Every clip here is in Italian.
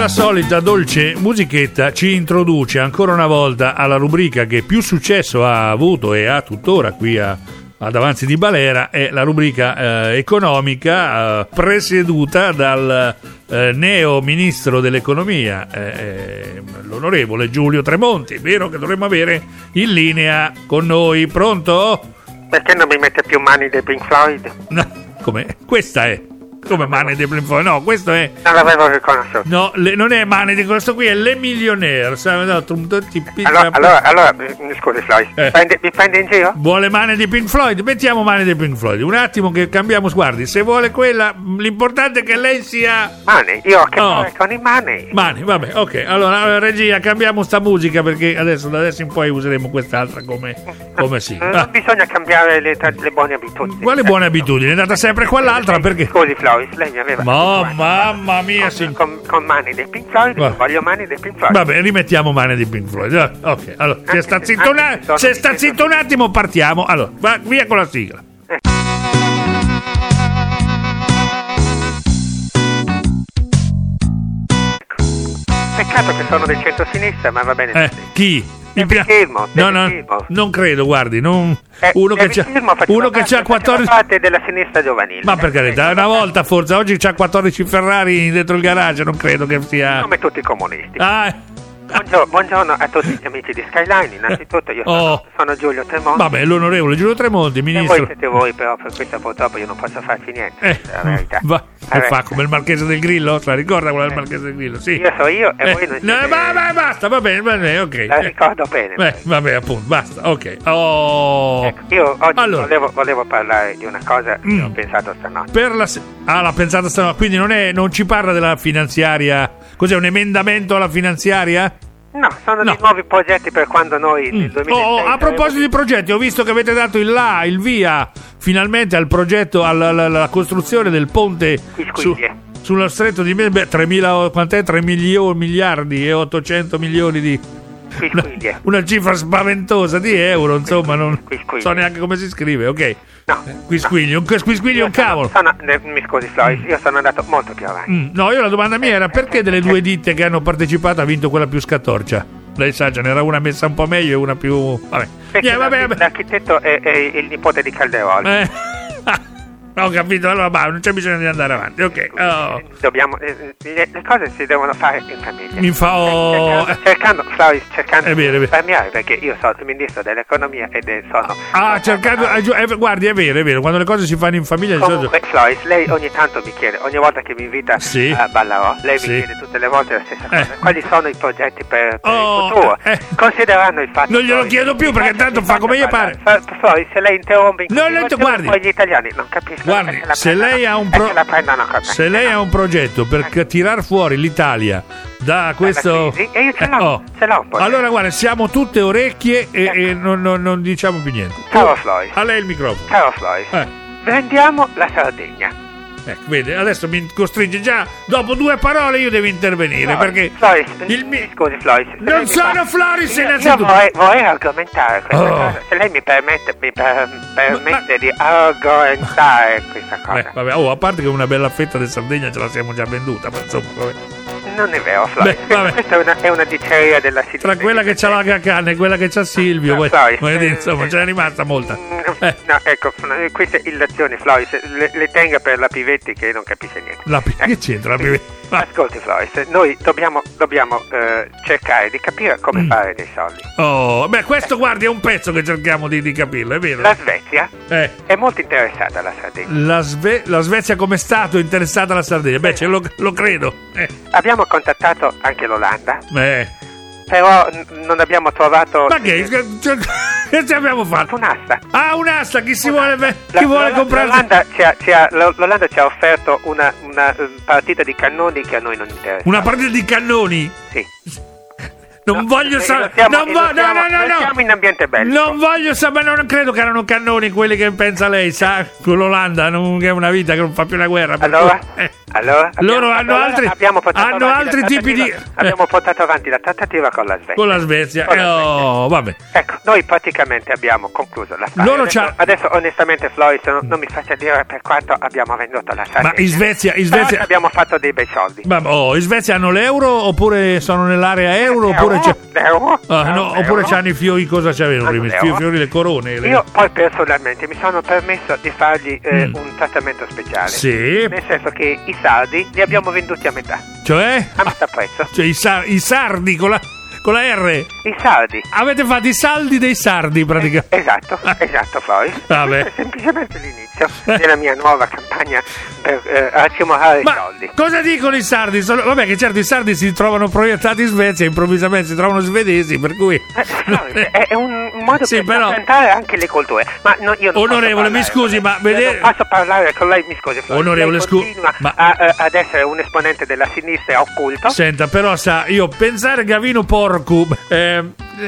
la solita dolce musichetta ci introduce ancora una volta alla rubrica che più successo ha avuto e ha tuttora qui ad Avanzi di Balera, è la rubrica economica presieduta dal neo ministro dell'economia, l'onorevole Giulio Tremonti. Vero che dovremmo avere in linea con noi. Pronto? Perché non mi mette più Mani dei Pink Floyd? No, come? Questa è come Mani dei Pink Floyd? No, questo è. Non l'avevo riconosciuto. No, non è Mani di questo qui, è Le Millionaire. Allora, mi scusi Floyd, mi prende in giro? Vuole Mani di Pink Floyd? Mettiamo Mani di Pink Floyd. Un attimo che cambiamo sguardi. Se vuole quella, l'importante è che lei sia. Mani, io ho che fare con i Mani. Mani, vabbè, ok. Allora, regia, cambiamo sta musica perché da adesso in poi useremo quest'altra come sì. Non bisogna cambiare le buone abitudini. Quale buone abitudini? È andata sempre qua l'altra perché. Scusi Floyd, lei mi aveva. Mamma mia, con Mani dei Pink Floyd, voglio Mani dei Pink Floyd. Vabbè, rimettiamo Mani di Pink Floyd. Ok, allora, se sta zitto un attimo, partiamo. Allora, via con la sigla. Peccato che sono del centro-sinistra, ma va bene. Chi? Nevitismo. No, non credo, guardi, uno che c'ha 14 parte della sinistra giovanile. Ma per carità, una volta forse, oggi c'ha 14 Ferrari dentro il garage, non credo che sia come tutti i comunisti. Buongiorno a tutti gli amici di Skyline. Innanzitutto io sono Giulio Tremonti. Vabbè, l'onorevole Giulio Tremonti, ministro. E voi siete voi, però per questo purtroppo io non posso farci niente. La verità. Fa come il Marchese del Grillo? La ricorda quella del Marchese del Grillo? Sì. Io so io e voi non siete. Basta, va bene, ok. La ricordo bene. Vabbè, appunto, basta, ok. Ecco, io oggi volevo parlare di una cosa che ho pensato stanotte. L'ha pensata stanotte, quindi non ci parla della finanziaria. Cos'è, un emendamento alla finanziaria? No, sono dei nuovi progetti per quando noi nel 2006 a proposito di progetti, ho visto che avete dato il via finalmente al progetto, alla costruzione del ponte sullo stretto di Messina. 3 miliardi e 800 milioni di una cifra spaventosa di euro, insomma, non so neanche come si scrive, ok. Quisquiglio un cavolo. Mi scusi Floyd, io sono andato molto più avanti. No, la domanda mia era perché delle due ditte che hanno partecipato ha vinto quella più scattorcia? Lei sa, ce n'era una messa un po' meglio e una più. Vabbè. Vabbè. L'architetto è il nipote di Calderoli. Ho capito, allora non c'è bisogno di andare avanti, ok. Le cose si devono fare in famiglia. Cercando di risparmiare, perché io sono il ministro dell'economia guardi, è vero, quando le cose si fanno in famiglia. Comunque, Floyd, lei ogni tanto mi chiede, ogni volta che mi invita a Ballarò, lei mi chiede tutte le volte la stessa cosa. Quali sono i progetti per il futuro? Considerando il fatto. Non glielo chiedo più perché tanto fa come gli pare. Floyd, se lei interrompe guardi, poi gli italiani non capiscono. Guardi, se lei ha un progetto per tirar fuori l'Italia da questo crisi, e io ce l'ho un po'. Allora guarda, siamo tutte orecchie e non diciamo più niente. Caro Floyd, a lei il microfono. Caro Floyd, vendiamo la Sardegna. Vede, adesso mi costringe già. Dopo 2 parole io devo intervenire perché scusi Floyd, non sono Floris innanzitutto. Io vorrei argomentare questa cosa. Se lei mi permette di argomentare questa cosa. Vabbè, a parte che una bella fetta di Sardegna ce la siamo già venduta, ma insomma, vabbè. Non è vero, Floyd. Questa è una diceria della sinistra. Tra quella che c'ha la Gacan e quella che c'ha Silvio, insomma, ce n'è rimasta molta. No, ecco, queste illazioni, Floyd, le tenga per la Pivetti che non capisce niente. Che c'entra la Pivetti? Ascolti Floyd, noi dobbiamo cercare di capire come fare dei soldi. Questo guardi è un pezzo che cerchiamo di capirlo, è vero. La Svezia è molto interessata alla Sardegna. La Svezia come stato è interessata alla Sardegna? Lo credo. Abbiamo contattato anche l'Olanda. Però non abbiamo trovato. Ma che ci abbiamo fatto? Un'asta. Un'asta, chi vuole comprare? L'Olanda ci ha offerto una partita di cannoni che a noi non interessa. Una partita di cannoni? Sì. Non voglio sapere. No. Siamo in ambiente bello. Non voglio sapere. Non credo che erano cannoni quelli che pensa lei, sa? Con l'Olanda, che è una vita che non fa più la guerra. Allora? Loro hanno altri tipi di. Abbiamo portato avanti la trattativa con la Svezia. Vabbè. Ecco, noi praticamente abbiamo concluso l'affare. Adesso onestamente, Floris, non mi faccia dire per quanto abbiamo venduto la Sardegna. Ma in Svezia abbiamo fatto dei bei soldi. In Svezia hanno l'euro oppure sono nell'area euro? Oppure c'hanno i fiori, cosa c'avevano prima? I fiori, le corone. Io poi personalmente mi sono permesso di fargli un trattamento speciale. Sì. Nel senso che i sardi li abbiamo venduti a metà. Cioè? A metà prezzo. Cioè i sardi con la R. I sardi. Avete fatto i saldi dei sardi praticamente. Esatto, Floris. Vabbè. È semplicemente l'inizio della mia nuova campagna per accumulare i soldi. Cosa dicono i sardi? Vabbè, che certo i sardi si trovano proiettati in Svezia, improvvisamente si trovano svedesi, per cui è un modo per rappresentare anche le culture. Ma io non onorevole, mi scusi, ma non posso parlare con lei, mi scusi, Floris. Onorevole, continua ad essere un esponente della sinistra occulto. Senta, però io pensare Gavino Porco è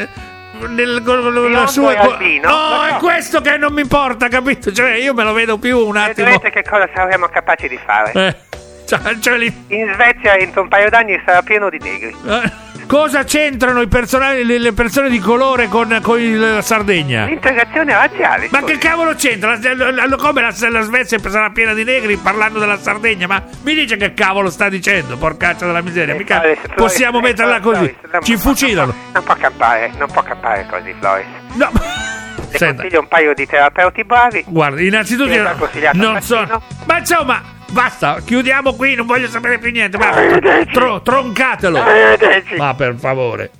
questo che non mi importa, capito? Cioè io me lo vedo più un attimo. Vedrete che cosa saremo capaci di fare. In Svezia entro un paio d'anni sarà pieno di negri. Cosa c'entrano le persone di colore con la Sardegna? L'integrazione razziale. Ma che cavolo c'entra? Come la Svezia sarà piena di negri parlando della Sardegna? Ma mi dice che cavolo sta dicendo, porcaccia della miseria? Mica possiamo metterla così. Ci fucilano. Non può campare così, Floris. No. Le consiglio un paio di terapeuti bravi. Guarda, innanzitutto non so. Ma insomma, basta, chiudiamo qui, non voglio sapere più niente. Troncatelo. Ma per favore.